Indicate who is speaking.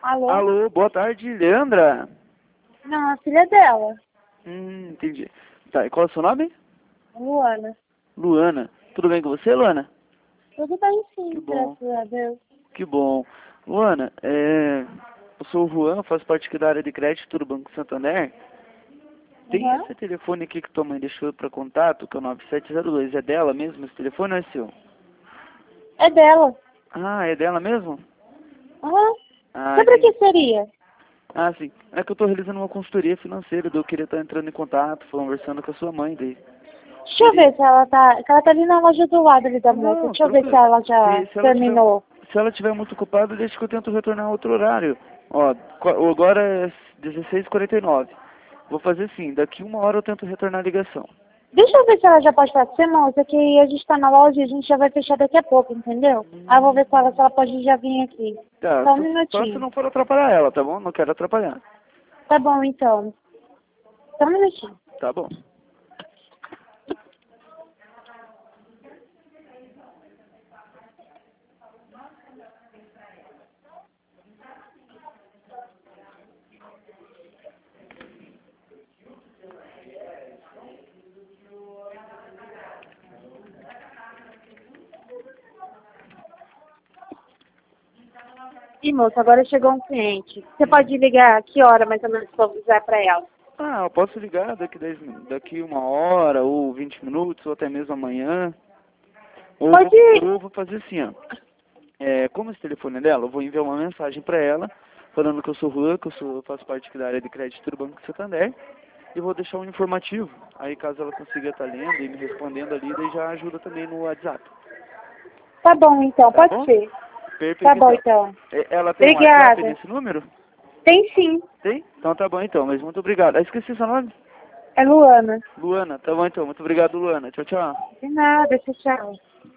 Speaker 1: Alô?
Speaker 2: Alô, boa tarde, Leandra?
Speaker 1: Não, a filha dela.
Speaker 2: Entendi. Tá, e qual é o seu nome?
Speaker 1: Luana.
Speaker 2: Luana. Tudo bem com você, Luana?
Speaker 1: Tudo bem
Speaker 2: Que
Speaker 1: sim,
Speaker 2: bom,
Speaker 1: graças a Deus.
Speaker 2: que bom. Luana, eu sou o Juan, faço parte aqui da área de crédito do Banco Santander. Tem
Speaker 1: Uhum.
Speaker 2: esse telefone aqui que tua mãe deixou para contato, que é o 9702. É dela mesmo esse telefone ou é seu?
Speaker 1: É dela.
Speaker 2: Ah, é dela mesmo?
Speaker 1: Uhum.
Speaker 2: Ah,
Speaker 1: Sobre o que
Speaker 2: entendi.
Speaker 1: seria?
Speaker 2: Ah, sim. É que eu tô realizando uma consultoria financeira, daí eu queria estar entrando em contato, conversando com a sua mãe daí.
Speaker 1: Deixa eu ver se ela tá... Que ela tá ali na loja do lado ali da moça.
Speaker 2: Não,
Speaker 1: Deixa eu ver se
Speaker 2: tranquilo.
Speaker 1: ela já
Speaker 2: Se ela tiver,
Speaker 1: terminou.
Speaker 2: se ela tiver muito ocupada, deixa que eu tento retornar a outro horário. Ó, agora é 16h49. Vou fazer assim, daqui 1 hora eu tento retornar a ligação.
Speaker 1: Deixa eu ver se ela já pode falar com você, moça, que a gente tá na loja e a gente já vai fechar daqui a pouco, entendeu? Aí eu vou ver se ela pode já vir aqui.
Speaker 2: Tá,
Speaker 1: Só um
Speaker 2: só se
Speaker 1: minutinho.
Speaker 2: não for atrapalhar ela, tá bom? Não quero atrapalhar.
Speaker 1: Tá bom, então. Só um minutinho.
Speaker 2: Tá bom.
Speaker 1: Ih, moça, agora chegou um cliente. Você pode ligar a que hora mais ou menos pra eu avisar pra ela?
Speaker 2: Ah, eu posso ligar daqui 1 hora, ou 20 minutos, ou até mesmo amanhã.
Speaker 1: Pode ir.
Speaker 2: Ou eu vou fazer assim, ó. Como esse telefone é dela, eu vou enviar uma mensagem para ela, falando que eu sou Juan, que eu faço parte aqui da área de crédito do Banco Santander, e vou deixar um informativo. Aí caso ela consiga estar lendo e me respondendo ali, daí já ajuda também no WhatsApp.
Speaker 1: Tá bom, então.
Speaker 2: Tá
Speaker 1: Pode
Speaker 2: bom?
Speaker 1: ser. Tá
Speaker 2: Perfeito,
Speaker 1: bom,
Speaker 2: então.
Speaker 1: então.
Speaker 2: Ela tem um WhatsApp
Speaker 1: Obrigada.
Speaker 2: nesse número?
Speaker 1: Tem sim.
Speaker 2: Tem? Então tá bom então, mas muito obrigado. Ah, esqueci seu nome?
Speaker 1: É Luana.
Speaker 2: Luana, tá bom então. Muito obrigado, Luana. Tchau, tchau.
Speaker 1: De nada, tchau, tchau.